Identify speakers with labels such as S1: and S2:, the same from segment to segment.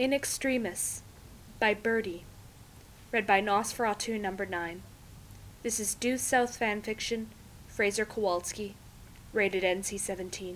S1: In Extremis by Birdie, read by Nosferatu number 9. This is Due South fanfiction, Fraser Kowalski, rated NC-17.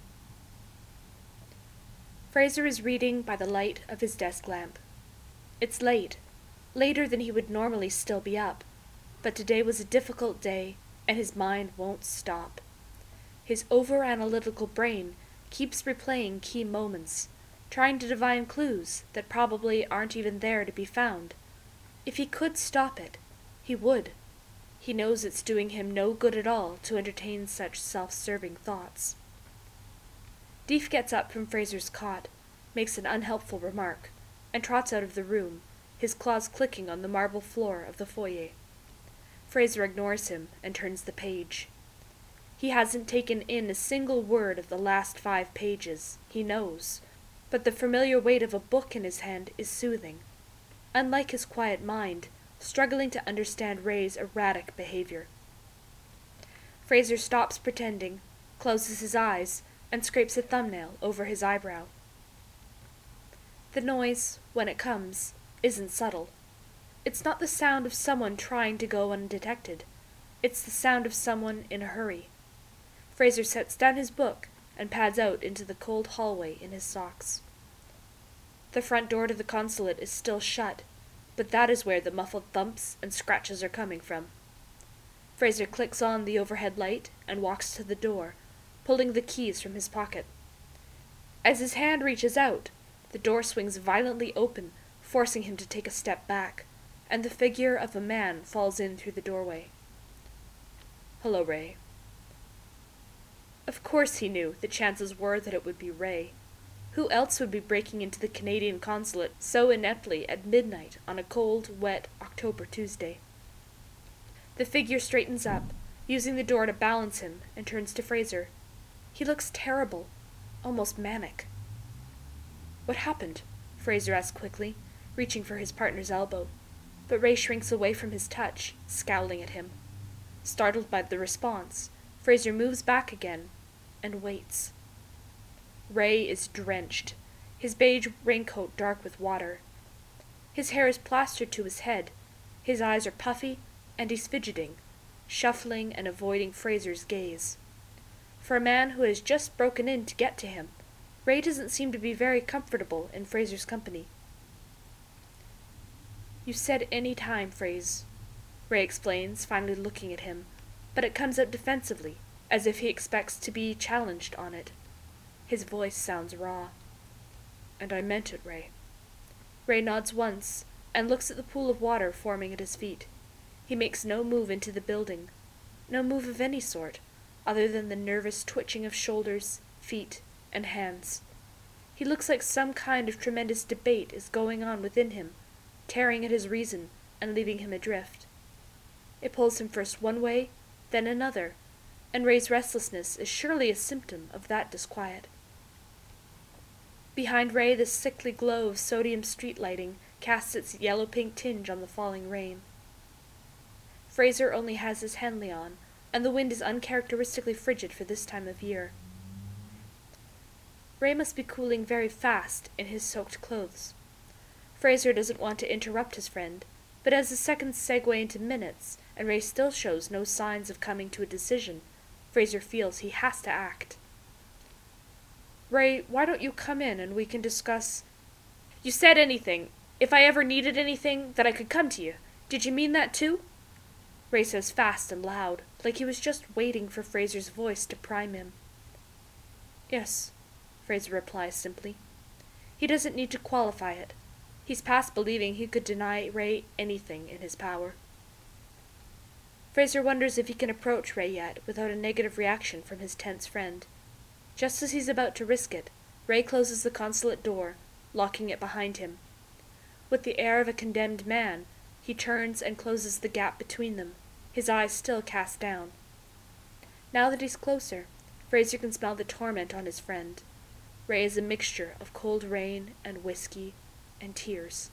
S1: Fraser is reading by the light of his desk lamp. It's late, later than he would normally still be up, but today was a difficult day, and his mind won't stop. His over-analytical brain keeps replaying key moments, trying to divine clues that probably aren't even there to be found. If he could stop it, he would. He knows it's doing him no good at all to entertain such self-serving thoughts. Deef gets up from Fraser's cot, makes an unhelpful remark, and trots out of the room, his claws clicking on the marble floor of the foyer. Fraser ignores him and turns the page. He hasn't taken in a single word of the last 5 pages, he knows, but the familiar weight of a book in his hand is soothing. Unlike his quiet mind, struggling to understand Ray's erratic behavior. Fraser stops pretending, closes his eyes, and scrapes a thumbnail over his eyebrow. The noise, when it comes, isn't subtle. It's not the sound of someone trying to go undetected. It's the sound of someone in a hurry. Fraser sets down his book and pads out into the cold hallway in his socks. The front door to the consulate is still shut, but that is where the muffled thumps and scratches are coming from. Fraser clicks on the overhead light and walks to the door, pulling the keys from his pocket. As his hand reaches out, the door swings violently open, forcing him to take a step back, and the figure of a man falls in through the doorway. "Hello, Ray." Of course he knew the chances were that it would be Ray. Who else would be breaking into the Canadian consulate so ineptly at midnight on a cold, wet October Tuesday? The figure straightens up, using the door to balance him, and turns to Fraser. He looks terrible, almost manic. "What happened?" Fraser asks quickly, reaching for his partner's elbow, but Ray shrinks away from his touch, scowling at him. Startled by the response, Fraser moves back again, and waits. Ray is drenched, his beige raincoat dark with water. His hair is plastered to his head, his eyes are puffy, and he's fidgeting, shuffling and avoiding Fraser's gaze. For a man who has just broken in to get to him, Ray doesn't seem to be very comfortable in Fraser's company. "You said any time, Fraser," Ray explains, finally looking at him, but it comes out defensively, as if he expects to be challenged on it. His voice sounds raw. "And I meant it, Ray." Ray nods once, and looks at the pool of water forming at his feet. He makes no move into the building, no move of any sort, other than the nervous twitching of shoulders, feet, and hands. He looks like some kind of tremendous debate is going on within him, tearing at his reason and leaving him adrift. It pulls him first one way, then another, and Ray's restlessness is surely a symptom of that disquiet. Behind Ray, the sickly glow of sodium street lighting casts its yellow-pink tinge on the falling rain. Fraser only has his Henley on, and the wind is uncharacteristically frigid for this time of year. Ray must be cooling very fast in his soaked clothes. Fraser doesn't want to interrupt his friend, but as the seconds segue into minutes, and Ray still shows no signs of coming to a decision, Fraser feels he has to act. "Ray, why don't you come in and we can discuss—" "You said anything. If I ever needed anything, that I could come to you. Did you mean that too?" Ray says fast and loud, like he was just waiting for Fraser's voice to prime him. "Yes," Fraser replies simply. He doesn't need to qualify it. He's past believing he could deny Ray anything in his power. Fraser wonders if he can approach Ray yet without a negative reaction from his tense friend. Just as he's about to risk it, Ray closes the consulate door, locking it behind him. With the air of a condemned man, he turns and closes the gap between them, his eyes still cast down. Now that he's closer, Fraser can smell the torment on his friend. Ray is a mixture of cold rain and whiskey and tears.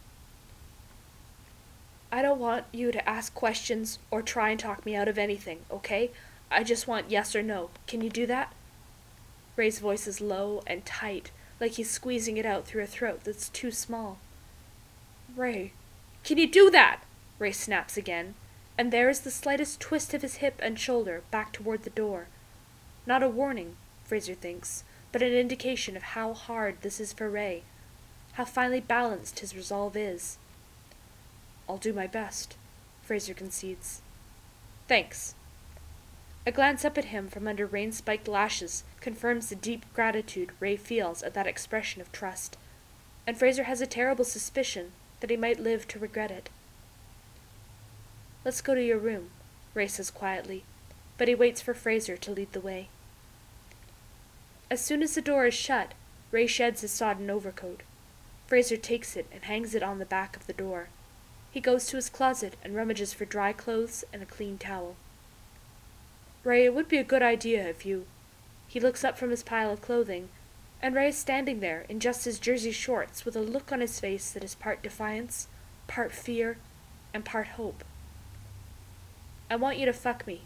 S1: "I don't want you to ask questions or try and talk me out of anything, okay? I just want yes or no. Can you do that?" Ray's voice is low and tight, like he's squeezing it out through a throat that's too small. "Ray, can you do that?" Ray snaps again, and there is the slightest twist of his hip and shoulder back toward the door. Not a warning, Fraser thinks, but an indication of how hard this is for Ray, how finely balanced his resolve is. "I'll do my best," Fraser concedes. "Thanks." A glance up at him from under rain-spiked lashes confirms the deep gratitude Ray feels at that expression of trust, and Fraser has a terrible suspicion that he might live to regret it. "Let's go to your room," Ray says quietly, but he waits for Fraser to lead the way. As soon as the door is shut, Ray sheds his sodden overcoat. Fraser takes it and hangs it on the back of the door. He goes to his closet and rummages for dry clothes and a clean towel. "Ray, it would be a good idea if you—" He looks up from his pile of clothing, and Ray is standing there in just his jersey shorts with a look on his face that is part defiance, part fear, and part hope. "I want you to fuck me."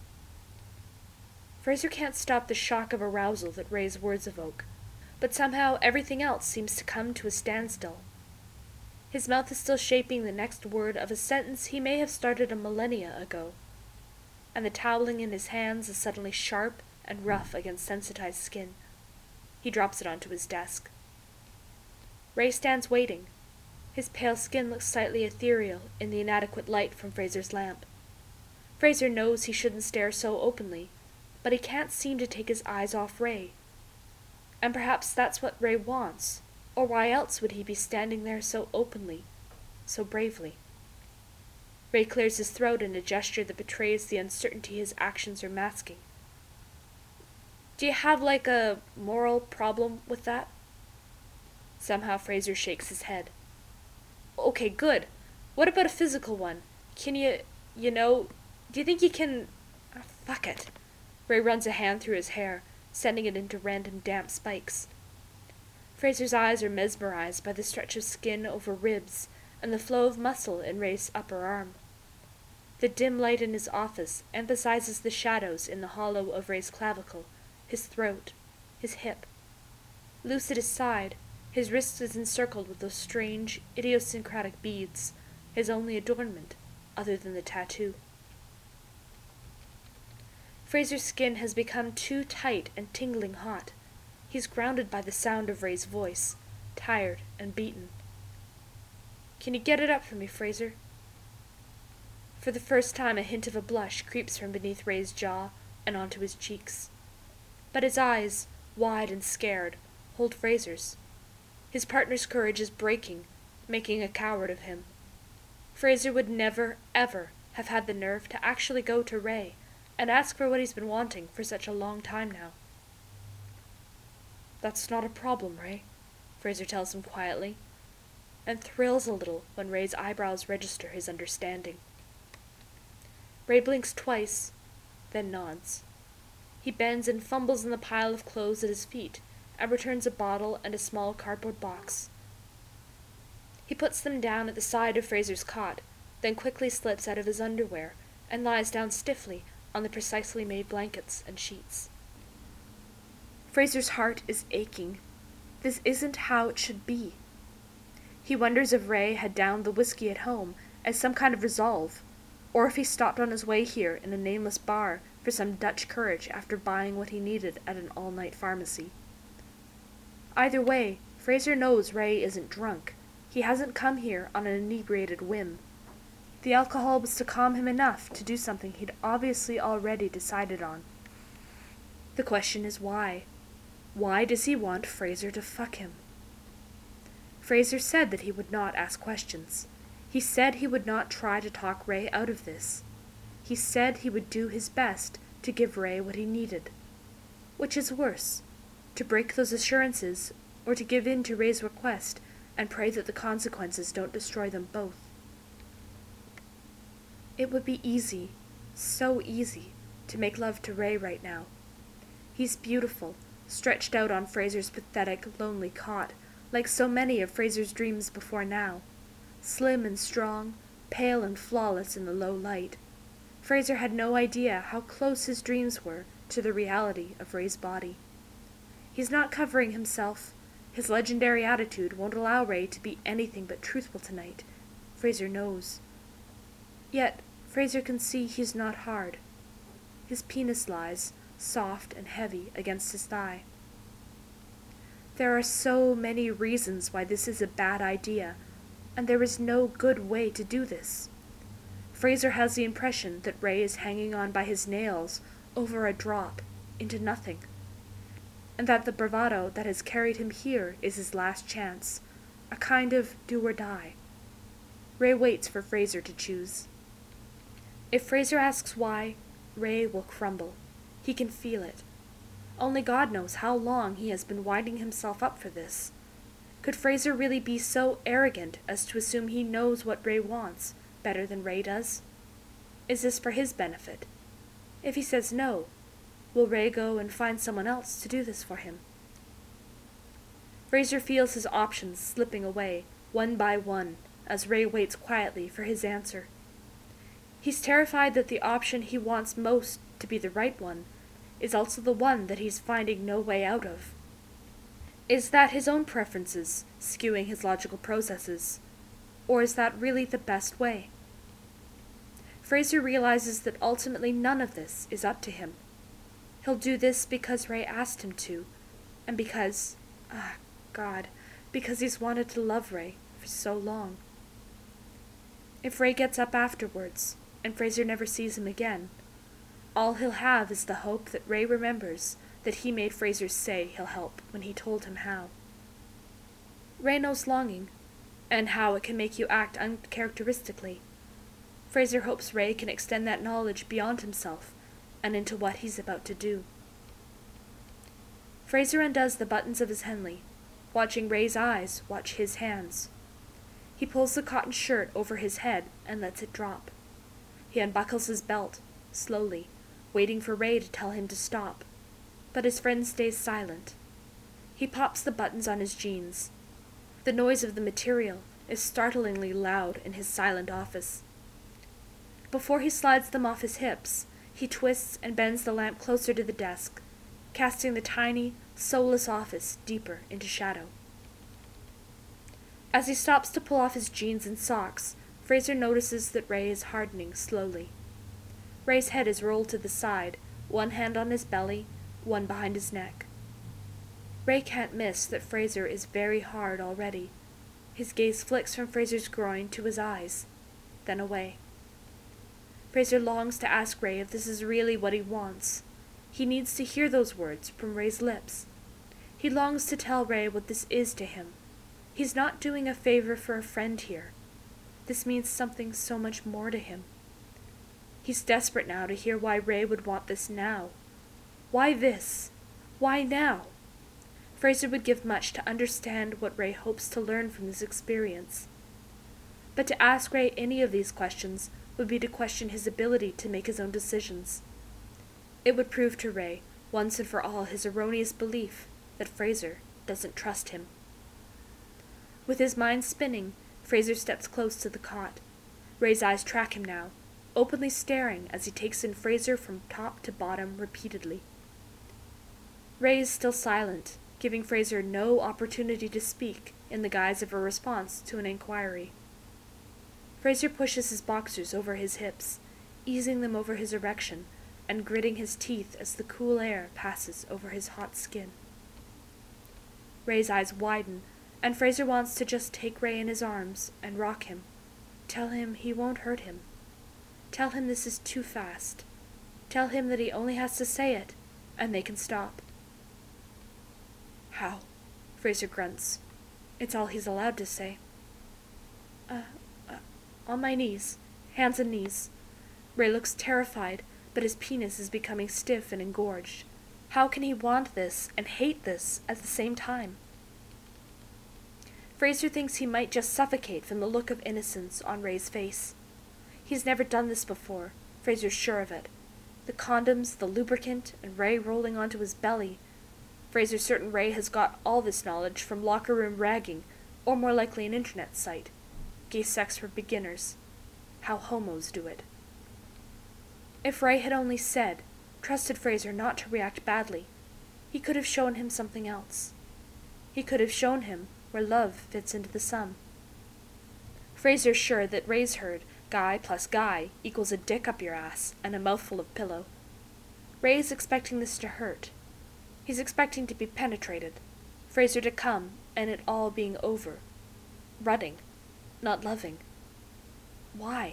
S1: Fraser can't stop the shock of arousal that Ray's words evoke, but somehow everything else seems to come to a standstill. His mouth is still shaping the next word of a sentence he may have started a millennia ago, and the toweling in his hands is suddenly sharp and rough against sensitized skin. He drops it onto his desk. Ray stands waiting. His pale skin looks slightly ethereal in the inadequate light from Fraser's lamp. Fraser knows he shouldn't stare so openly, but he can't seem to take his eyes off Ray. And perhaps that's what Ray wants, or why else would he be standing there so openly, so bravely? Ray clears his throat in a gesture that betrays the uncertainty his actions are masking. "Do you have, like, a moral problem with that?" Somehow Fraser shakes his head. "Okay, good. What about a physical one? Can do you think you can— fuck it." Ray runs a hand through his hair, sending it into random damp spikes. Fraser's eyes are mesmerized by the stretch of skin over ribs and the flow of muscle in Ray's upper arm. The dim light in his office emphasizes the shadows in the hollow of Ray's clavicle, his throat, his hip. Loose at his side, his wrist is encircled with those strange, idiosyncratic beads, his only adornment, other than the tattoo. Fraser's skin has become too tight and tingling hot. He's grounded by the sound of Ray's voice, tired and beaten. "Can you get it up for me, Fraser?" For the first time a hint of a blush creeps from beneath Ray's jaw and onto his cheeks. But his eyes, wide and scared, hold Fraser's. His partner's courage is breaking, making a coward of him. Fraser would never, ever have had the nerve to actually go to Ray and ask for what he's been wanting for such a long time now. "That's not a problem, Ray," Fraser tells him quietly, and thrills a little when Ray's eyebrows register his understanding. Ray blinks twice, then nods. He bends and fumbles in the pile of clothes at his feet, and returns a bottle and a small cardboard box. He puts them down at the side of Fraser's cot, then quickly slips out of his underwear and lies down stiffly on the precisely made blankets and sheets. Fraser's heart is aching. This isn't how it should be. He wonders if Ray had downed the whiskey at home as some kind of resolve, or if he stopped on his way here in a nameless bar for some Dutch courage after buying what he needed at an all-night pharmacy. Either way, Fraser knows Ray isn't drunk. He hasn't come here on an inebriated whim. The alcohol was to calm him enough to do something he'd obviously already decided on. The question is why? Why does he want Fraser to fuck him? Fraser said that he would not ask questions. He said he would not try to talk Ray out of this. He said he would do his best to give Ray what he needed. Which is worse, to break those assurances, or to give in to Ray's request and pray that the consequences don't destroy them both? It would be easy, so easy, to make love to Ray right now. He's beautiful, stretched out on Fraser's pathetic, lonely cot, like so many of Fraser's dreams before now. Slim and strong, pale and flawless in the low light. Fraser had no idea how close his dreams were to the reality of Ray's body. He's not covering himself. His legendary attitude won't allow Ray to be anything but truthful tonight. Fraser knows. Yet, Fraser can see he's not hard. His penis lies, soft and heavy, against his thigh. There are so many reasons why this is a bad idea, and there is no good way to do this. Fraser has the impression that Ray is hanging on by his nails over a drop into nothing, and that the bravado that has carried him here is his last chance, a kind of do or die. Ray waits for Fraser to choose. If Fraser asks why, Ray will crumble. He can feel it. Only God knows how long he has been winding himself up for this. Could Fraser really be so arrogant as to assume he knows what Ray wants better than Ray does? Is this for his benefit? If he says no, will Ray go and find someone else to do this for him? Fraser feels his options slipping away, one by one, as Ray waits quietly for his answer. He's terrified that the option he wants most to be the right one is also the one that he's finding no way out of. Is that his own preferences skewing his logical processes? Or is that really the best way? Fraser realizes that ultimately none of this is up to him. He'll do this because Ray asked him to, and because, because he's wanted to love Ray for so long. If Ray gets up afterwards, and Fraser never sees him again, all he'll have is the hope that Ray remembers that he made Fraser say he'll help when he told him how. Ray knows longing, and how it can make you act uncharacteristically. Fraser hopes Ray can extend that knowledge beyond himself and into what he's about to do. Fraser undoes the buttons of his Henley, watching Ray's eyes watch his hands. He pulls the cotton shirt over his head and lets it drop. He unbuckles his belt, slowly, waiting for Ray to tell him to stop, but his friend stays silent. He pops the buttons on his jeans. The noise of the material is startlingly loud in his silent office. Before he slides them off his hips, he twists and bends the lamp closer to the desk, casting the tiny, soulless office deeper into shadow. As he stops to pull off his jeans and socks, Fraser notices that Ray is hardening slowly. Ray's head is rolled to the side, one hand on his belly, one behind his neck. Ray can't miss that Fraser is very hard already. His gaze flicks from Fraser's groin to his eyes, then away. Fraser longs to ask Ray if this is really what he wants. He needs to hear those words from Ray's lips. He longs to tell Ray what this is to him. He's not doing a favor for a friend here. This means something so much more to him. He's desperate now to hear why Ray would want this now. Why this? Why now? Fraser would give much to understand what Ray hopes to learn from this experience. But to ask Ray any of these questions would be to question his ability to make his own decisions. It would prove to Ray, once and for all, his erroneous belief that Fraser doesn't trust him. With his mind spinning, Fraser steps close to the cot. Ray's eyes track him now, openly staring as he takes in Fraser from top to bottom repeatedly. Ray is still silent, giving Fraser no opportunity to speak in the guise of a response to an inquiry. Fraser pushes his boxers over his hips, easing them over his erection, and gritting his teeth as the cool air passes over his hot skin. Ray's eyes widen, and Fraser wants to just take Ray in his arms and rock him. Tell him he won't hurt him. Tell him this is too fast. Tell him that he only has to say it, and they can stop. How? Fraser grunts. It's all he's allowed to say. On my knees. Hands and knees. Ray looks terrified, but his penis is becoming stiff and engorged. How can he want this and hate this at the same time? Fraser thinks he might just suffocate from the look of innocence on Ray's face. He's never done this before, Fraser's sure of it. The condoms, the lubricant, and Ray rolling onto his belly. Fraser's certain Ray has got all this knowledge from locker room ragging, or more likely an internet site. Gay sex for beginners. How homos do it. If Ray had only said, trusted Fraser not to react badly, he could have shown him something else. He could have shown him where love fits into the sum. Fraser's sure that Ray's heard guy plus guy equals a dick up your ass and a mouthful of pillow. Ray's expecting this to hurt. He's expecting to be penetrated, Fraser to come, and it all being over. Running, not loving. Why?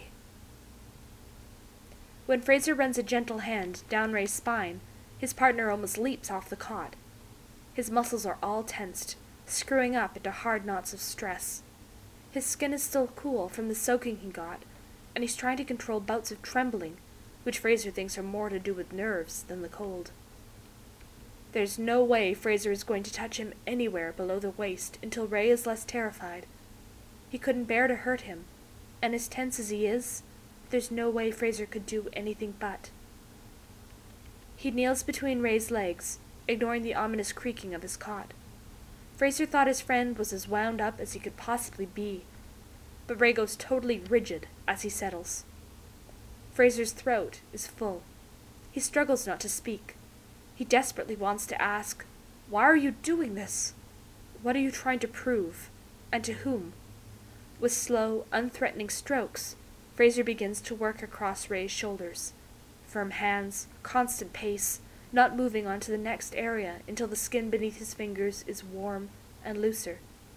S1: When Fraser runs a gentle hand down Ray's spine, his partner almost leaps off the cot. His muscles are all tensed, screwing up into hard knots of stress. His skin is still cool from the soaking he got, and he's trying to control bouts of trembling, which Fraser thinks are more to do with nerves than the cold. There's no way Fraser is going to touch him anywhere below the waist until Ray is less terrified. He couldn't bear to hurt him, and as tense as he is, there's no way Fraser could do anything but. He kneels between Ray's legs, ignoring the ominous creaking of his cot. Fraser thought his friend was as wound up as he could possibly be, but Ray goes totally rigid as he settles. Fraser's throat is full. He struggles not to speak. He desperately wants to ask, "Why are you doing this? What are you trying to prove? And to whom?" With slow, unthreatening strokes, Fraser begins to work across Ray's shoulders. Firm hands, constant pace, not moving on to the next area until the skin beneath his fingers is warm and looser.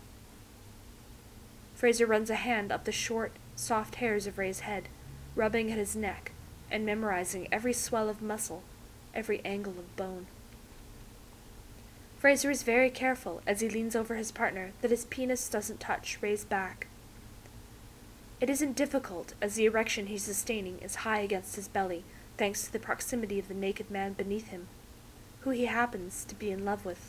S1: Fraser runs a hand up the short, soft hairs of Ray's head, rubbing at his neck and memorizing every swell of muscle, every angle of bone. Fraser is very careful as he leans over his partner that his penis doesn't touch Ray's back. It isn't difficult, as the erection he's sustaining is high against his belly, thanks to the proximity of the naked man beneath him, who he happens to be in love with.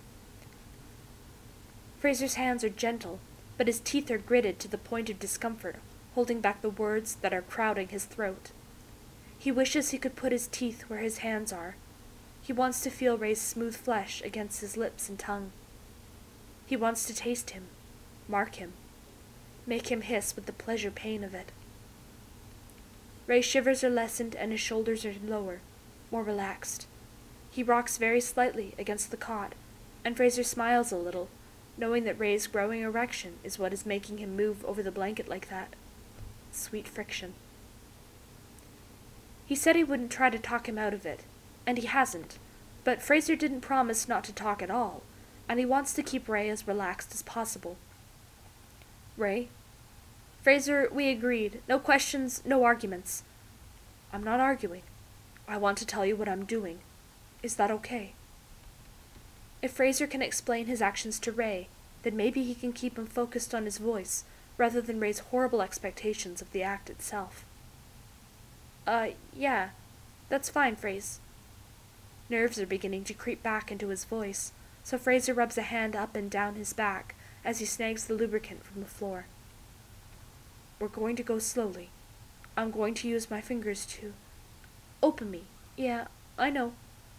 S1: Fraser's hands are gentle, but his teeth are gritted to the point of discomfort, holding back the words that are crowding his throat. He wishes he could put his teeth where his hands are. He wants to feel Ray's smooth flesh against his lips and tongue. He wants to taste him, mark him, make him hiss with the pleasure-pain of it. Ray's shivers are lessened and his shoulders are lower, more relaxed. He rocks very slightly against the cot, and Fraser smiles a little, knowing that Ray's growing erection is what is making him move over the blanket like that. Sweet friction. He said he wouldn't try to talk him out of it, and he hasn't, but Fraser didn't promise not to talk at all, and he wants to keep Ray as relaxed as possible. "Ray?" "Fraser, we agreed. No questions, no arguments." "I'm not arguing. I want to tell you what I'm doing. Is that okay?" If Fraser can explain his actions to Ray, then maybe he can keep him focused on his voice, rather than Ray's horrible expectations of the act itself. Yeah, that's fine, Fraser." Nerves are beginning to creep back into his voice, so Fraser rubs a hand up and down his back as he snags the lubricant from the floor. "We're going to go slowly. I'm going to use my fingers to open me. Yeah, I know."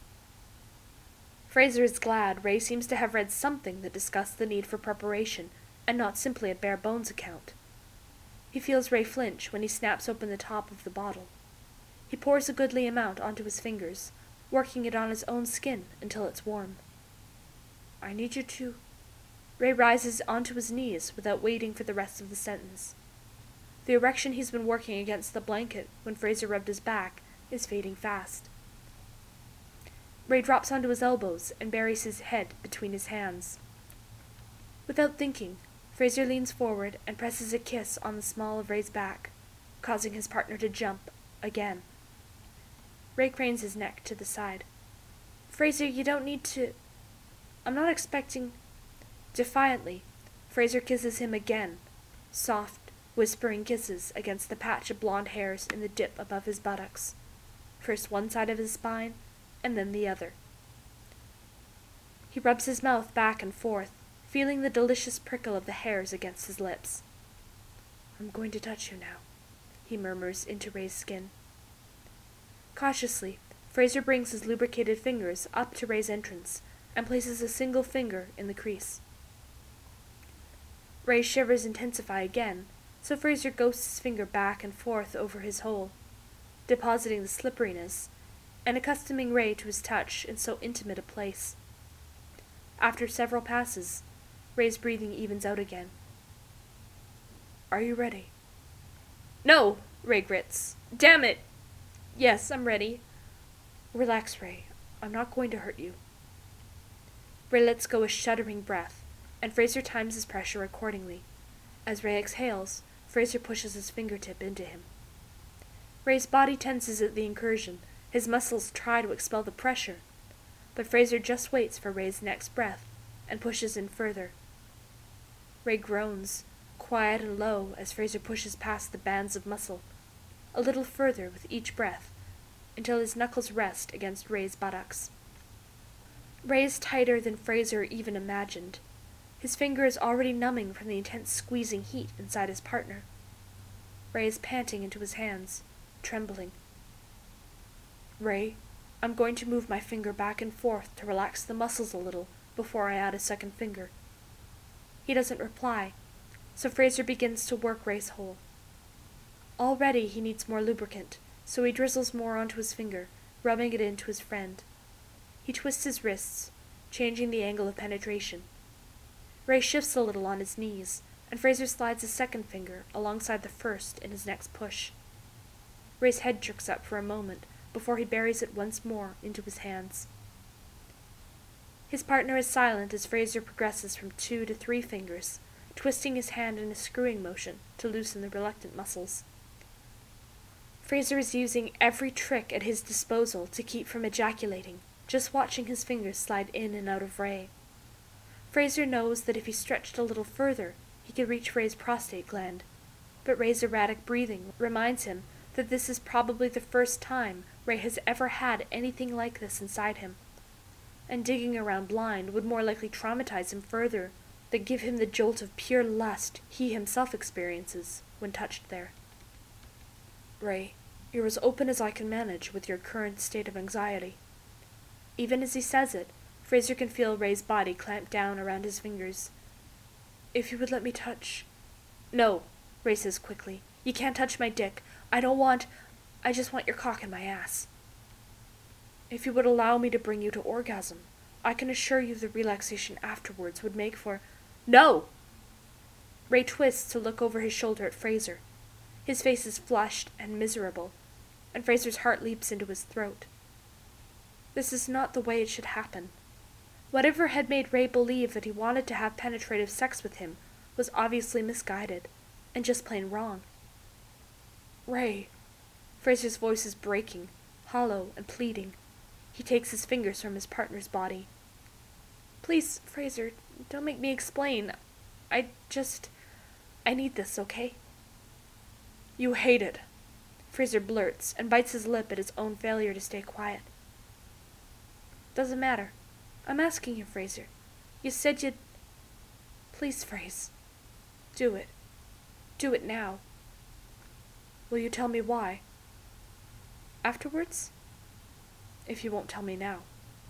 S1: Fraser is glad Ray seems to have read something that discussed the need for preparation, and not simply a bare-bones account. He feels Ray flinch when he snaps open the top of the bottle. He pours a goodly amount onto his fingers, working it on his own skin until it's warm. "I need you to—" Ray rises onto his knees without waiting for the rest of the sentence. The erection he's been working against the blanket when Fraser rubbed his back is fading fast. Ray drops onto his elbows and buries his head between his hands. Without thinking, Fraser leans forward and presses a kiss on the small of Ray's back, causing his partner to jump again. Ray cranes his neck to the side. "Fraser, you don't need to— I'm not expecting—" Defiantly, Fraser kisses him again, soft, whispering kisses against the patch of blonde hairs in the dip above his buttocks, first one side of his spine, and then the other. He rubs his mouth back and forth, feeling the delicious prickle of the hairs against his lips. "I'm going to touch you now," he murmurs into Ray's skin. Cautiously, Fraser brings his lubricated fingers up to Ray's entrance and places a single finger in the crease. Ray's shivers intensify again, so Fraser ghosts his finger back and forth over his hole, depositing the slipperiness and accustoming Ray to his touch in so intimate a place. After several passes, Ray's breathing evens out again.
S2: Are you ready?
S1: No, Ray grits. Damn it! Yes, I'm ready.
S2: Relax, Ray. I'm not going to hurt you.
S1: Ray lets go a shuddering breath, and Fraser times his pressure accordingly. As Ray exhales, Fraser pushes his fingertip into him. Ray's body tenses at the incursion. His muscles try to expel the pressure, but Fraser just waits for Ray's next breath and pushes in further. Ray groans, quiet and low, as Fraser pushes past the bands of muscle, a little further with each breath, until his knuckles rest against Ray's buttocks. Ray is tighter than Fraser even imagined. His finger is already numbing from the intense squeezing heat inside his partner. Ray is panting into his hands, trembling. Ray, I'm going to move my finger back and forth to relax the muscles a little before I add a second finger. He doesn't reply, so Fraser begins to work Ray's hole. Already he needs more lubricant, so he drizzles more onto his finger, rubbing it into his friend. He twists his wrists, changing the angle of penetration. Ray shifts a little on his knees, and Fraser slides his second finger alongside the first in his next push. Ray's head jerks up for a moment before he buries it once more into his hands. His partner is silent as Fraser progresses from 2 to 3 fingers, twisting his hand in a screwing motion to loosen the reluctant muscles. Fraser is using every trick at his disposal to keep from ejaculating, just watching his fingers slide in and out of Ray. Fraser knows that if he stretched a little further, he could reach Ray's prostate gland, but Ray's erratic breathing reminds him that this is probably the first time Ray has ever had anything like this inside him, and digging around blind would more likely traumatize him further than give him the jolt of pure lust he himself experiences when touched there.
S2: Ray, you're as open as I can manage with your current state of anxiety.
S1: Even as he says it, Fraser can feel Ray's body clamp down around his fingers.
S2: If you would let me touch...
S1: No, Ray says quickly. You can't touch my dick. I just want your cock in my ass.
S2: If you would allow me to bring you to orgasm, I can assure you the relaxation afterwards would make for...
S1: No! Ray twists to look over his shoulder at Fraser. His face is flushed and miserable, and Fraser's heart leaps into his throat. This is not the way it should happen. Whatever had made Ray believe that he wanted to have penetrative sex with him was obviously misguided, and just plain wrong.
S2: Ray.
S1: Fraser's voice is breaking, hollow and pleading. He takes his fingers from his partner's body. Please, Fraser, don't make me explain. I need this, okay?
S2: You hate it,
S1: Fraser blurts and bites his lip at his own failure to stay quiet. Doesn't matter. I'm asking you, Fraser. You said you'd... Please, Fraser. Do it. Do it now.
S2: Will you tell me why?
S1: Afterwards?
S2: If you won't tell me now.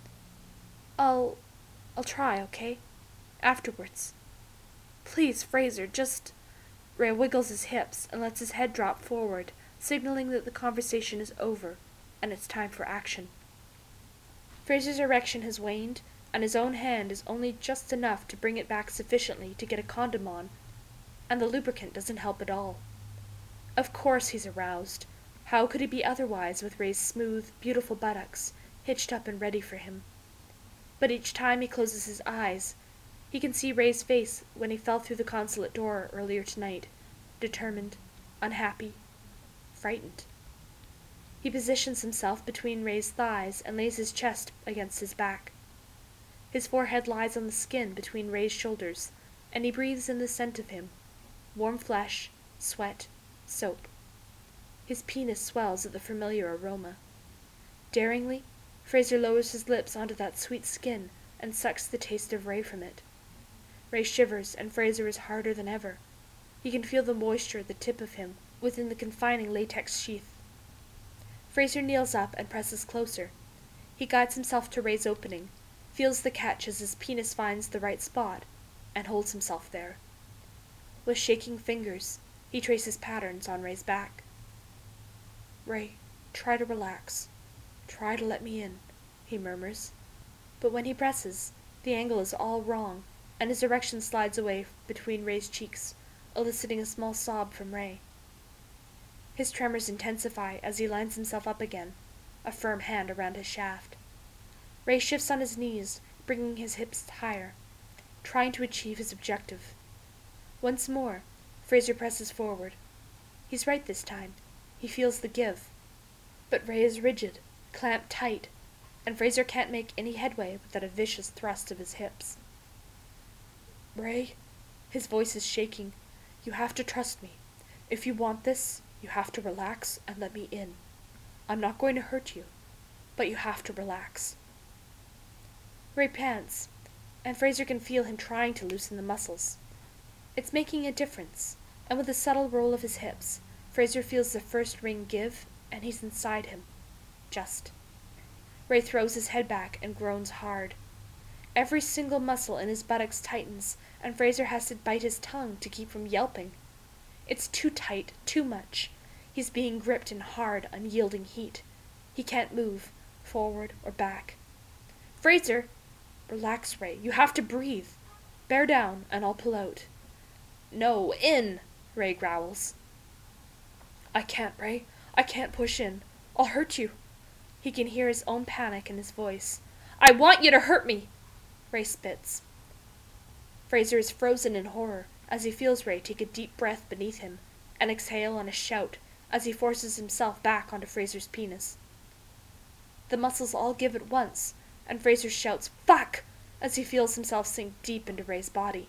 S1: I'll try, okay? Afterwards. Please, Fraser, just... Ray wiggles his hips and lets his head drop forward, signaling that the conversation is over, and it's time for action. Fraser's erection has waned, and his own hand is only just enough to bring it back sufficiently to get a condom on, and the lubricant doesn't help at all. Of course he's aroused. How could he be otherwise with Ray's smooth, beautiful buttocks, hitched up and ready for him? But each time he closes his eyes, he can see Ray's face when he fell through the consulate door earlier tonight, determined, unhappy, frightened. He positions himself between Ray's thighs and lays his chest against his back. His forehead lies on the skin between Ray's shoulders, and he breathes in the scent of him, warm flesh, sweat, soap. His penis swells at the familiar aroma. Daringly, Fraser lowers his lips onto that sweet skin and sucks the taste of Ray from it. Ray shivers, and Fraser is harder than ever. He can feel the moisture at the tip of him within the confining latex sheath. Fraser kneels up and presses closer. He guides himself to Ray's opening, feels the catch as his penis finds the right spot, and holds himself there. With shaking fingers, he traces patterns on Ray's back.
S2: Ray, try to relax. Try to let me in, he murmurs.
S1: But when he presses, The angle is all wrong, and his erection slides away between Ray's cheeks, eliciting a small sob from Ray. His tremors intensify as he lines himself up again, a firm hand around his shaft. Ray shifts on his knees, bringing his hips higher, trying to achieve his objective. Once more, Fraser presses forward. He's right this time. He feels the give. But Ray is rigid, clamped tight, and Fraser can't make any headway without a vicious thrust of his hips. "Ray," his voice is shaking, "you have to trust me. If you want this, you have to relax and let me in. I'm not going to hurt you, but you have to relax." Ray pants, and Fraser can feel him trying to loosen the muscles. It's making a difference, and with a subtle roll of his hips, Fraser feels the first ring give, and he's inside him. Just. Ray throws his head back and groans hard. Every single muscle in his buttocks tightens, and Fraser has to bite his tongue to keep from yelping. It's too tight, too much. He's being gripped in hard, unyielding heat. He can't move, forward or back. "Fraser!" "Relax, Ray. You have to breathe. Bear down, and I'll pull out." "No, in!" Ray growls. "I can't, Ray. I can't push in. I'll hurt you." He can hear his own panic in his voice. "I want you to hurt me!" Ray spits. Fraser is frozen in horror as he feels Ray take a deep breath beneath him and exhale on a shout as he forces himself back onto Fraser's penis. The muscles all give at once, and Fraser shouts, "Fuck!" as he feels himself sink deep into Ray's body.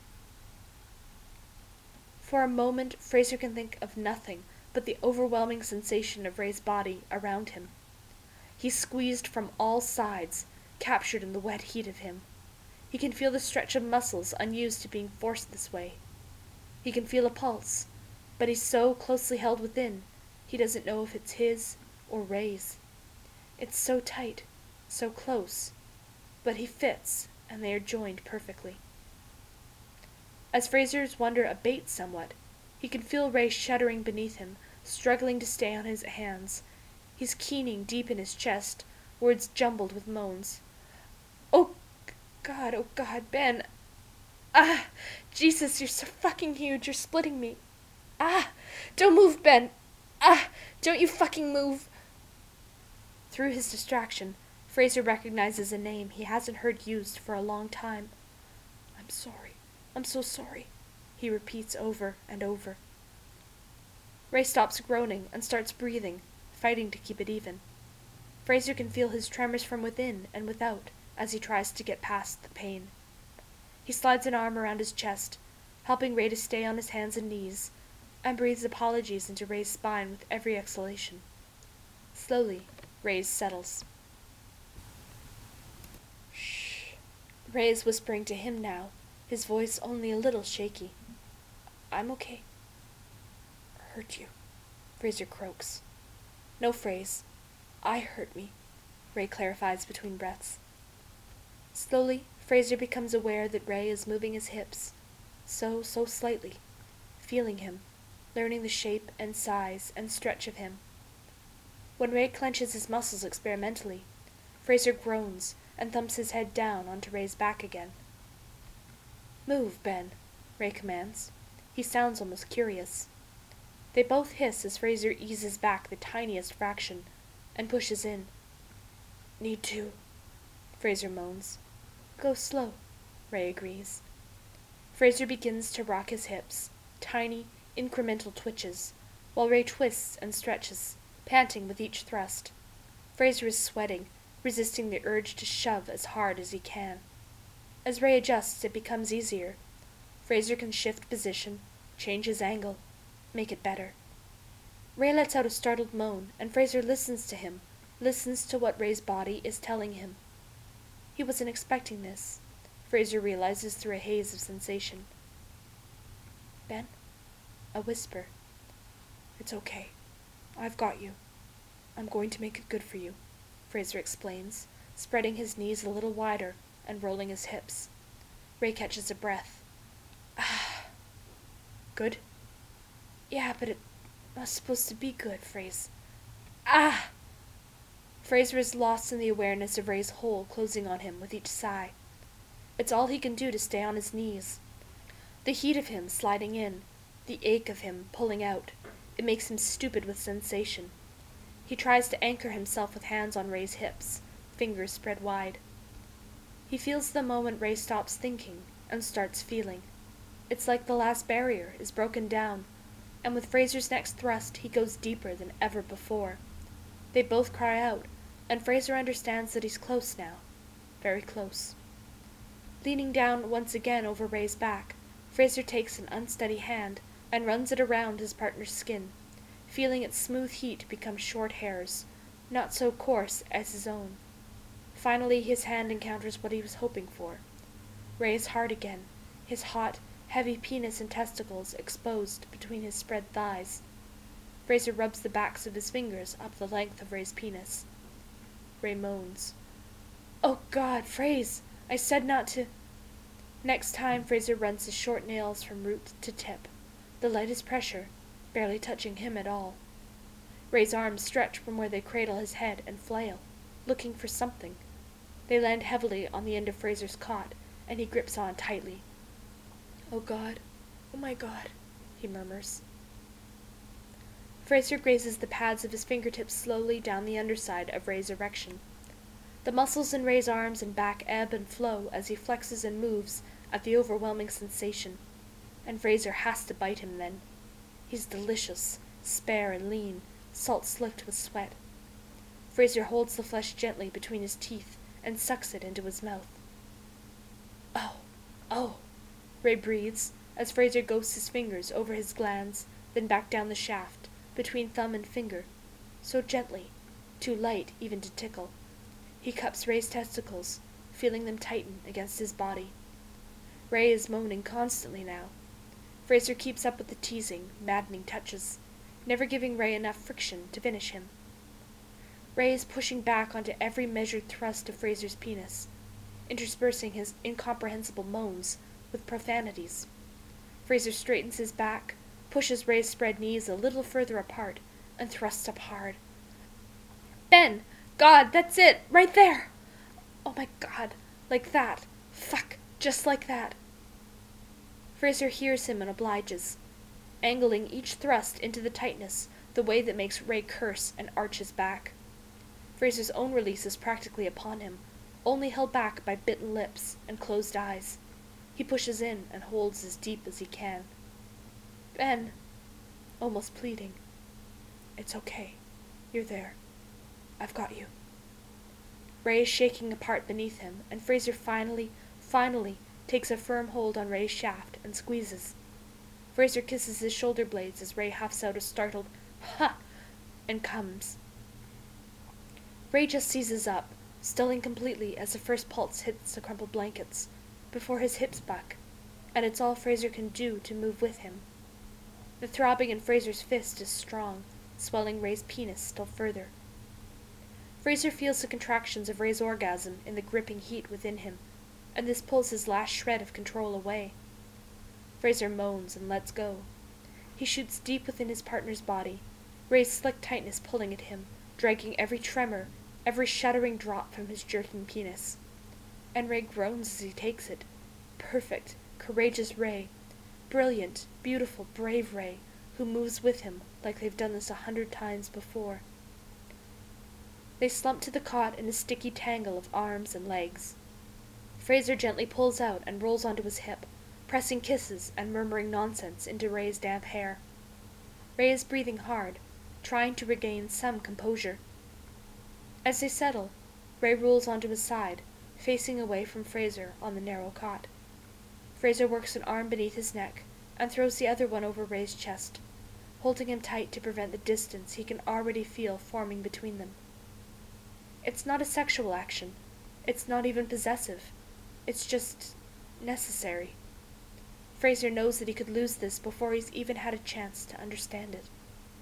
S1: For a moment, Fraser can think of nothing but the overwhelming sensation of Ray's body around him. He's squeezed from all sides, captured in the wet heat of him. He can feel the stretch of muscles unused to being forced this way. He can feel a pulse, but he's so closely held within, he doesn't know if it's his or Ray's. It's so tight, so close, but he fits, and they are joined perfectly. As Fraser's wonder abates somewhat, he can feel Ray shuddering beneath him, struggling to stay on his hands. He's keening deep in his chest, words jumbled with moans. Oh God, Ben. Ah, Jesus, you're so fucking huge, you're splitting me. Ah, don't move, Ben. Ah, don't you fucking move." Through his distraction, Fraser recognizes a name he hasn't heard used for a long time. "I'm sorry. I'm so sorry," he repeats over and over. Ray stops groaning and starts breathing, fighting to keep it even. Fraser can feel his tremors from within and without as he tries to get past the pain. He slides an arm around his chest, helping Ray to stay on his hands and knees, and breathes apologies into Ray's spine with every exhalation. Slowly, Ray's settles. "Shh." Ray is whispering to him now, his voice only a little shaky. "I'm okay." "Hurt you," Fraser croaks. No phrase. "I hurt me," Ray clarifies between breaths. Slowly, Fraser becomes aware that Ray is moving his hips, so slightly, feeling him, learning the shape and size and stretch of him. When Ray clenches his muscles experimentally, Fraser groans and thumps his head down onto Ray's back again. "Move, Ben," Ray commands. He sounds almost curious. They both hiss as Fraser eases back the tiniest fraction and pushes in. "Need to," Fraser moans. "Go slow," Ray agrees. Fraser begins to rock his hips, tiny, incremental twitches, while Ray twists and stretches, panting with each thrust. Fraser is sweating, resisting the urge to shove as hard as he can. As Ray adjusts, it becomes easier. Fraser can shift position, change his angle, make it better. Ray lets out a startled moan, and Fraser listens to him, listens to what Ray's body is telling him. He wasn't expecting this, Fraser realizes through a haze of sensation. "Ben?" A whisper. "It's okay. I've got you. I'm going to make it good for you," Fraser explains, spreading his knees a little wider and rolling his hips. Ray catches a breath. "Ah." "Good?" "Yeah, but it was supposed to be good, Fraser." "Ah!" Fraser is lost in the awareness of Ray's hole closing on him with each sigh. It's all he can do to stay on his knees. The heat of him sliding in, the ache of him pulling out, it makes him stupid with sensation. He tries to anchor himself with hands on Ray's hips, fingers spread wide. He feels the moment Ray stops thinking and starts feeling. It's like the last barrier is broken down, and with Fraser's next thrust he goes deeper than ever before. They both cry out, and Fraser understands that he's close now. Very close. Leaning down once again over Ray's back, Fraser takes an unsteady hand and runs it around his partner's skin, feeling its smooth heat become short hairs, not so coarse as his own. Finally his hand encounters what he was hoping for. Ray's hard again, his hot, heavy penis and testicles exposed between his spread thighs. Fraser rubs the backs of his fingers up the length of Ray's penis. Ray moans. "Oh God, Frase! I said not to—" Next time Fraser runs his short nails from root to tip, the lightest pressure, barely touching him at all. Ray's arms stretch from where they cradle his head and flail, looking for something. They land heavily on the end of Fraser's cot, and he grips on tightly. "Oh God, oh my God," he murmurs. Fraser grazes the pads of his fingertips slowly down the underside of Ray's erection. The muscles in Ray's arms and back ebb and flow as he flexes and moves at the overwhelming sensation, and Fraser has to bite him then. He's delicious, spare and lean, salt-slicked with sweat. Fraser holds the flesh gently between his teeth and sucks it into his mouth. "Oh, oh," Ray breathes as Fraser goes his fingers over his glands, then back down the shaft, between thumb and finger, so gently, too light even to tickle. He cups Ray's testicles, feeling them tighten against his body. Ray is moaning constantly now. Fraser keeps up with the teasing, maddening touches, never giving Ray enough friction to finish him. Ray is pushing back onto every measured thrust of Fraser's penis, interspersing his incomprehensible moans with profanities. Fraser straightens his back, pushes Ray's spread knees a little further apart, and thrusts up hard. "Ben! God, that's it! Right there! Oh my God! Like that! Fuck! Just like that!" Fraser hears him and obliges, angling each thrust into the tightness the way that makes Ray curse and arch his back. Fraser's own release is practically upon him, only held back by bitten lips and closed eyes. He pushes in and holds as deep as he can. "Ben," almost pleading. "It's okay. You're there. I've got you." Ray is shaking apart beneath him, and Fraser finally takes a firm hold on Ray's shaft and squeezes. Fraser kisses his shoulder blades as Ray huffs out a startled "Ha!" and comes. Ray just seizes up, stilling completely as the first pulse hits the crumpled blankets, before his hips buck, and it's all Fraser can do to move with him. The throbbing in Fraser's fist is strong, swelling Ray's penis still further. Fraser feels the contractions of Ray's orgasm in the gripping heat within him, and this pulls his last shred of control away. Fraser moans and lets go. He shoots deep within his partner's body, Ray's slick tightness pulling at him, dragging every tremor, every shuddering drop from his jerking penis. And Ray groans as he takes it. Perfect, courageous Ray. Brilliant, beautiful, brave Ray, who moves with him like they've done this 100 times before. They slump to the cot in a sticky tangle of arms and legs. Fraser gently pulls out and rolls onto his hip, pressing kisses and murmuring nonsense into Ray's damp hair. Ray is breathing hard, trying to regain some composure. As they settle, Ray rolls onto his side, facing away from Fraser on the narrow cot. Fraser works an arm beneath his neck and throws the other one over Ray's chest, holding him tight to prevent the distance he can already feel forming between them. It's not a sexual action. It's not even possessive. It's just necessary. Fraser knows that he could lose this before he's even had a chance to understand it.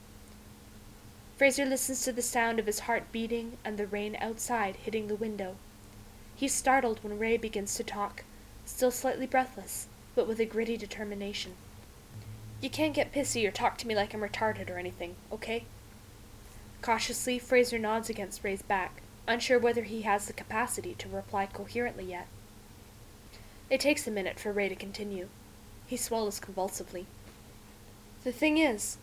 S1: Fraser listens to the sound of his heart beating and the rain outside hitting the window. He's startled when Ray begins to talk, still slightly breathless, but with a gritty determination. "You can't get pissy or talk to me like I'm retarded or anything, okay?" Cautiously, Fraser nods against Ray's back, unsure whether he has the capacity to reply coherently yet. It takes a minute for Ray to continue. He swallows convulsively. The thing is,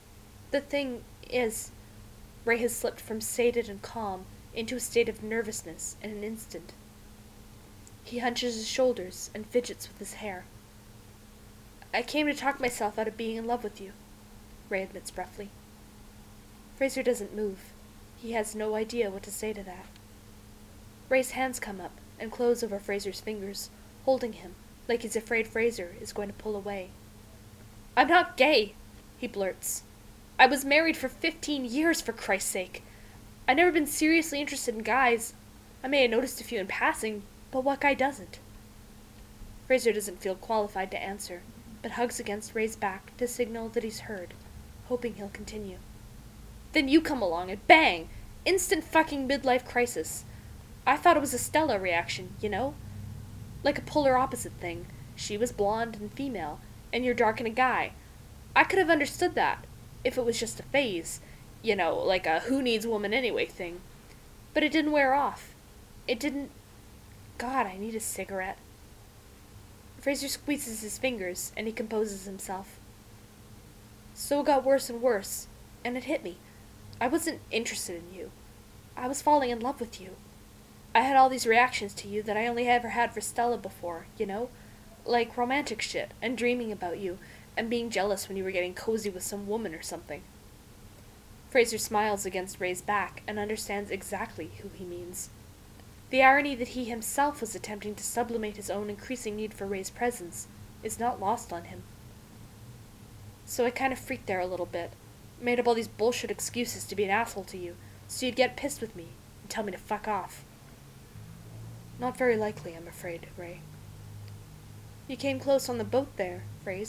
S1: Ray has slipped from sated and calm into a state of nervousness in an instant. He hunches his shoulders and fidgets with his hair. I came to talk myself out of being in love with you, Ray admits gruffly. Fraser doesn't move. He has no idea what to say to that. Ray's hands come up and close over Fraser's fingers, holding him, like he's afraid Fraser is going to pull away. I'm not gay, he blurts. I was married for 15 years, for Christ's sake. I've never been seriously interested in guys. I may have noticed a few in passing, but what guy doesn't? Fraser doesn't feel qualified to answer, but hugs against Ray's back to signal that he's heard, hoping he'll continue. Then you come along and bang! Instant fucking midlife crisis. I thought it was a Stella reaction, you know? Like a polar opposite thing. She was blonde and female, and you're dark and a guy. I could have understood that, if it was just a phase. You know, like a who needs woman anyway thing. But it didn't wear off. It didn't... God, I need a cigarette. Fraser squeezes his fingers, and he composes himself. So it got worse and worse, and it hit me. I wasn't interested in you. I was falling in love with you. I had all these reactions to you that I only ever had for Stella before, you know? Like romantic shit, and dreaming about you, and being jealous when you were getting cozy with some woman or something. Fraser smiles against Ray's back and understands exactly who he means. The irony that he himself was attempting to sublimate his own increasing need for Ray's presence is not lost on him. So I kind of freaked there a little bit, made up all these bullshit excuses to be an asshole to you, so you'd get pissed with me and tell me to fuck off. Not very likely, I'm afraid, Ray. You came close on the boat there,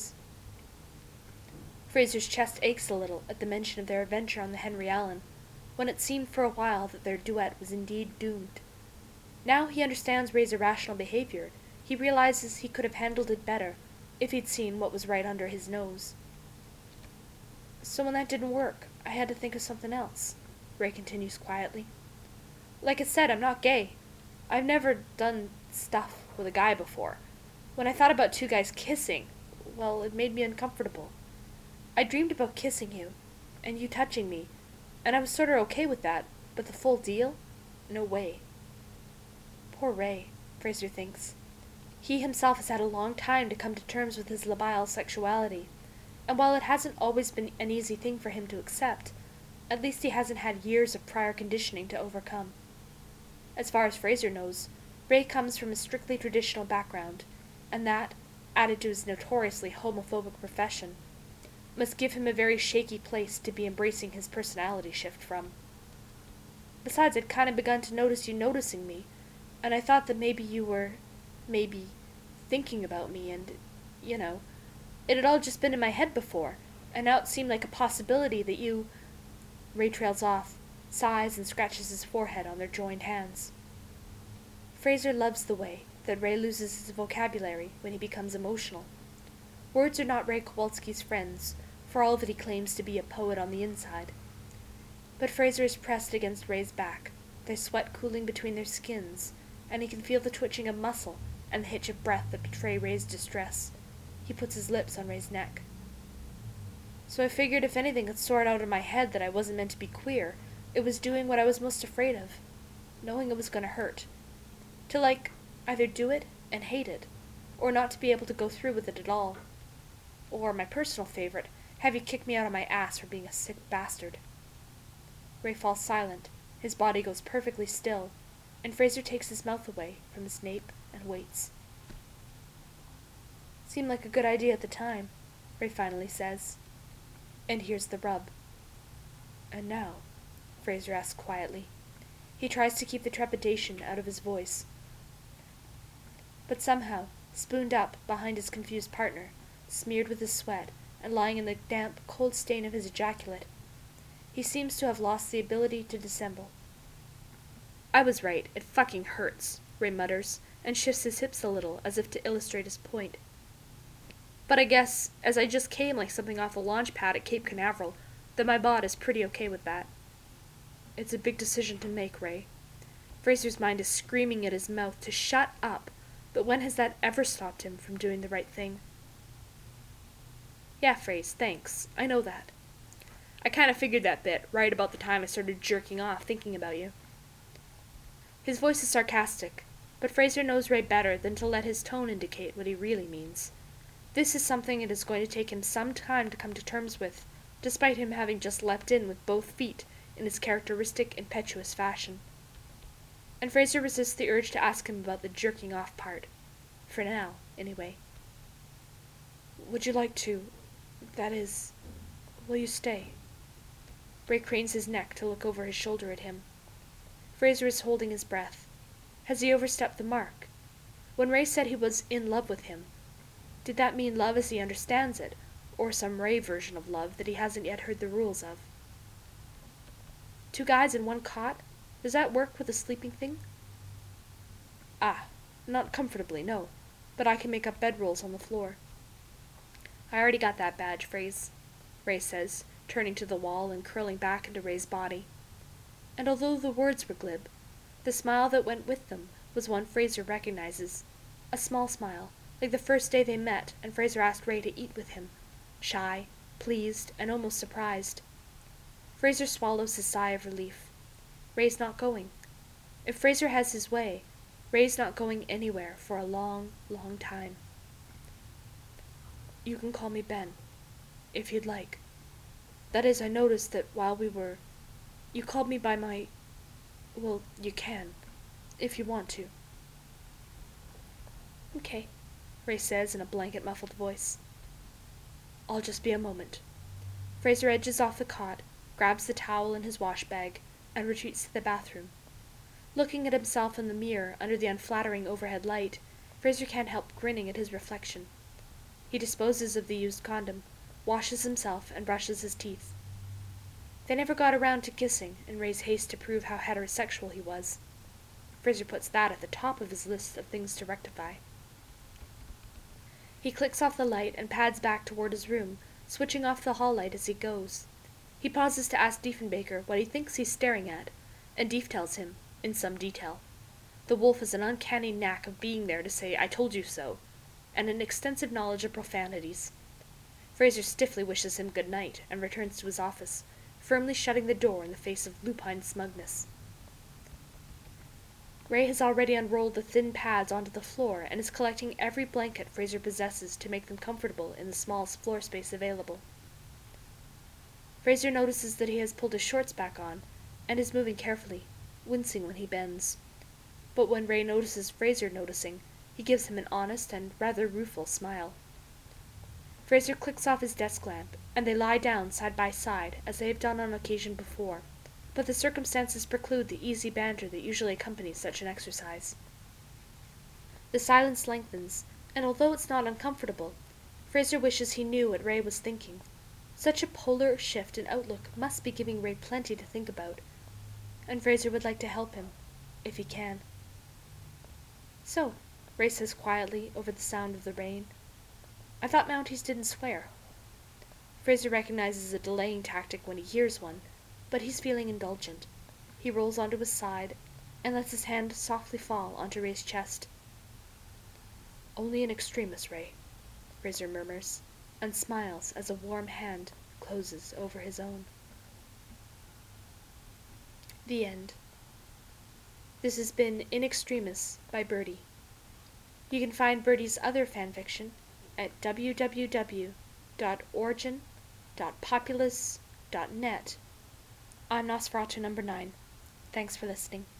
S1: Fraser's chest aches a little at the mention of their adventure on the Henry Allen, when it seemed for a while that their duet was indeed doomed. Now he understands Ray's irrational behavior. He realizes he could have handled it better if he'd seen what was right under his nose. So when that didn't work, I had to think of something else, Ray continues quietly. Like I said, I'm not gay. I've never done stuff with a guy before. When I thought about two guys kissing, well, it made me uncomfortable. I dreamed about kissing you, and you touching me, and I was sort of okay with that, but the full deal? No way. Poor Ray, Fraser thinks. He himself has had a long time to come to terms with his labile sexuality, and while it hasn't always been an easy thing for him to accept, at least he hasn't had years of prior conditioning to overcome. As far as Fraser knows, Ray comes from a strictly traditional background, and that, added to his notoriously homophobic profession, must give him a very shaky place to be embracing his personality shift from. Besides, I'd kind of begun to notice you noticing me, and I thought that maybe you were, thinking about me, and, you know, it had all just been in my head before, and now it seemed like a possibility that you... Ray trails off, sighs and scratches his forehead on their joined hands. Fraser loves the way that Ray loses his vocabulary when he becomes emotional. Words are not Ray Kowalski's friends, for all that he claims to be a poet on the inside. But Fraser is pressed against Ray's back, their sweat cooling between their skins, and he can feel the twitching of muscle and the hitch of breath that betray Ray's distress. He puts his lips on Ray's neck. So I figured if anything had soared out of my head that I wasn't meant to be queer, it was doing what I was most afraid of, knowing it was going to hurt. To, either do it and hate it, or not to be able to go through with it at all. Or, my personal favorite, have you kick me out of my ass for being a sick bastard. Ray falls silent, his body goes perfectly still, and Fraser takes his mouth away from his nape and waits. Seemed like a good idea at the time, Ray finally says. And here's the rub. And now? Fraser asks quietly. He tries to keep the trepidation out of his voice. But somehow, spooned up behind his confused partner, smeared with his sweat, and lying in the damp, cold stain of his ejaculate, he seems to have lost the ability to dissemble. I was right, it fucking hurts, Ray mutters, and shifts his hips a little, as if to illustrate his point. But I guess, as I just came like something off a launch pad at Cape Canaveral, that my bod is pretty okay with that. It's a big decision to make, Ray. Fraser's mind is screaming at his mouth to shut up,
S2: but when has that ever stopped him from doing the right thing?
S1: Yeah, Phrase, thanks. I know that. I kind of figured that bit right about the time I started jerking off thinking about you. His voice is sarcastic, but Fraser knows Ray better than to let his tone indicate what he really means. This is something it is going to take him some time to come to terms with, despite him having just leapt in with both feet in his characteristic impetuous fashion. And Fraser resists the urge to ask him about the jerking off part. For now, anyway.
S2: Would you like to... that is... will you stay?
S1: Ray cranes his neck to look over his shoulder at him. Fraser is holding his breath. Has he overstepped the mark? When Ray said he was in love with him, did that mean love as he understands it, or some Ray version of love that he hasn't yet heard the rules of? 2 guys in 1 cot? Does that work with a sleeping thing?
S2: Ah, not comfortably, no. But I can make up bedrolls on the floor.
S1: I already got that badge, Phrase, Ray says, turning to the wall and curling back into Ray's body. And although the words were glib, the smile that went with them was one Fraser recognizes. A small smile, like the first day they met and Fraser asked Ray to eat with him, shy, pleased, and almost surprised. Fraser swallows his sigh of relief. Ray's not going. If Fraser has his way, Ray's not going anywhere for a long, long time.
S2: You can call me Ben, if you'd like. That is, I noticed that while we were... you called me by my... well, you can, if you want to.
S1: Okay, Ray says in a blanket-muffled voice.
S2: I'll just be a moment.
S1: Fraser edges off the cot, grabs the towel in his wash bag, and retreats to the bathroom. Looking at himself in the mirror under the unflattering overhead light, Fraser can't help grinning at his reflection. He disposes of the used condom, washes himself, and brushes his teeth. They never got around to kissing in Ray's haste to prove how heterosexual he was. Fraser puts that at the top of his list of things to rectify. He clicks off the light and pads back toward his room, switching off the hall light as he goes. He pauses to ask Diefenbaker what he thinks he's staring at, and Dief tells him, in some detail. The wolf has an uncanny knack of being there to say, "I told you so," and an extensive knowledge of profanities. Fraser stiffly wishes him good night and returns to his office, firmly shutting the door in the face of lupine smugness. Ray has already unrolled the thin pads onto the floor and is collecting every blanket Fraser possesses to make them comfortable in the smallest floor space available. Fraser notices that he has pulled his shorts back on, and is moving carefully, wincing when he bends. But when Ray notices Fraser noticing, he gives him an honest and rather rueful smile. Fraser clicks off his desk lamp, and they lie down side by side as they have done on occasion before, but the circumstances preclude the easy banter that usually accompanies such an exercise. The silence lengthens, and although it's not uncomfortable, Fraser wishes he knew what Ray was thinking. Such a polar shift in outlook must be giving Ray plenty to think about, and Fraser would like to help him, if he can. "So," Ray says quietly over the sound of the rain, "I thought Mounties didn't swear." Fraser recognizes a delaying tactic when he hears one, but he's feeling indulgent. He rolls onto his side and lets his hand softly fall onto Ray's chest. "Only in extremis, Ray," Fraser murmurs, and smiles as a warm hand closes over his own. The end. This has been In Extremis by Birdie. You can find Birdie's other fanfiction at www.origin.populous.net. I'm Nosferatu number 9. Thanks for listening.